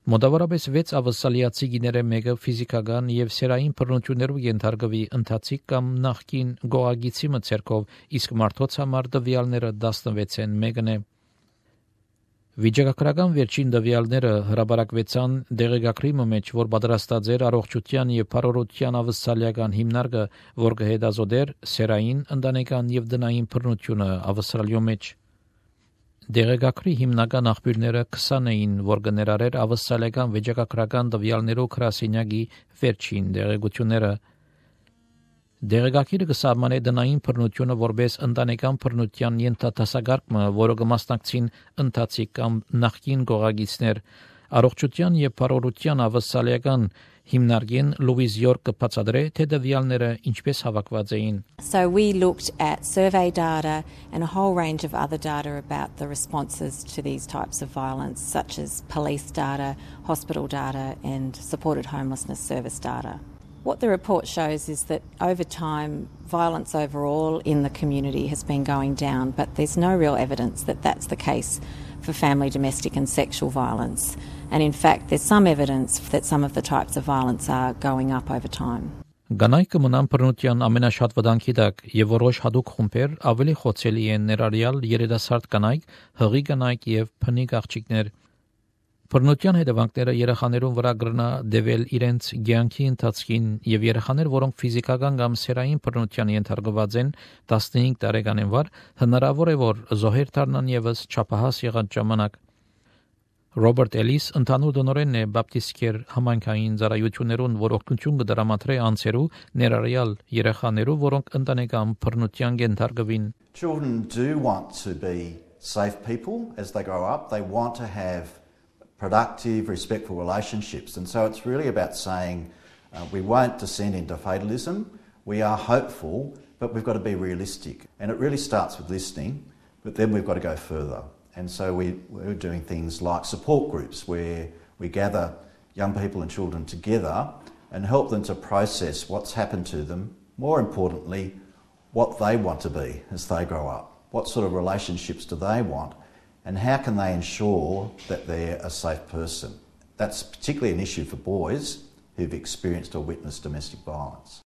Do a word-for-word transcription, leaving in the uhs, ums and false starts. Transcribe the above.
Մոտավորապես վեց ավսալիացի գիները մեկը ֆիզիկական եւ սերային բռնություններով ենթարկվի ընթացիկ կամ նախկին գողագիցի մցերքով, իսկ մարդոց համար դվյալները տասնվեցն մեկն է։ Վիճակագրական վերջին դվյալները հրապարակվեցան դեղեկագրի մեջ, որ պատրաստած էր առողջության եւ բարօրության ավսալիական հիմնարկը, որ կհետազոտեր սերային, ընտանեկան եւ տնային բռնությունը ավստրալիո մեջ։ Դեղեկագրի հիմնական աղբյուրները քսան էին, որ կներառեր ավստրալիական վիճակագրական տվյալներով գրասենյակի վերջին դեղեցությունները։ Դեղեկագիրը կսահմանե տնային բռնությունը որպես ընտանեկան բռնության ենթադասակարգումը, որը կմասնակցին ընթացիկ կամ նախկին գողագիցներ, առողջության եւ բարօրության ավստրալիական հիմնարկին Լուիս Յորկը բացատրե, թե տվյալները ինչպես հավաքված էին։ So we looked at survey data and a whole range of other data about the responses to these types of violence, such as police data, hospital data and supported homelessness service data. What the report shows is that over time, violence overall in the community has been going down, but there's no real evidence that that's the case for family, domestic and sexual violence. And in fact, there's some evidence that some of the types of violence are going up over time. Գանայքը մնան բռնության ամենաշատ վտանգի տակ եւ որոշ հատուկ խումբեր ավելի խոցելի են ներառյալ երիտասարդ կանայք, հղի կանայք եւ փնիկ աղջիկներ։ Բռնության հետևանքները երեխաներուն վրա կրնա դեվել իրենց ցանկի ընթացքին եւ երեխաներ, որոնք ֆիզիկական կամ սերային բռնության ենթարկված են տասնհինգ տարեկանին վար, հնարավոր է որ զոհեր դառնան եւս չափահաս եղած ժամանակ։ Ռոբերտ Էլիս ընդհանուր դոնորեն է բապտիստկեր համայնքային ծառայություններուն, որ օգնություն կդրամատրե անձերու ներառյալ երեխաներու, որոնք ընտանեկան բռնության ենթարկվին։ Children do want to be safe people as they grow up. They want to have productive, respectful relationships. And so it's really about saying uh, we won't descend into fatalism. We are hopeful, but we've got to be realistic. And it really starts with listening, but then we've got to go further. And so we, we're doing things like support groups where we gather young people and children together and help them to process what's happened to them. More importantly, what they want to be as they grow up. What sort of relationships do they want? And how can they ensure that they're a safe person? That's particularly an issue for boys who've experienced or witnessed domestic violence.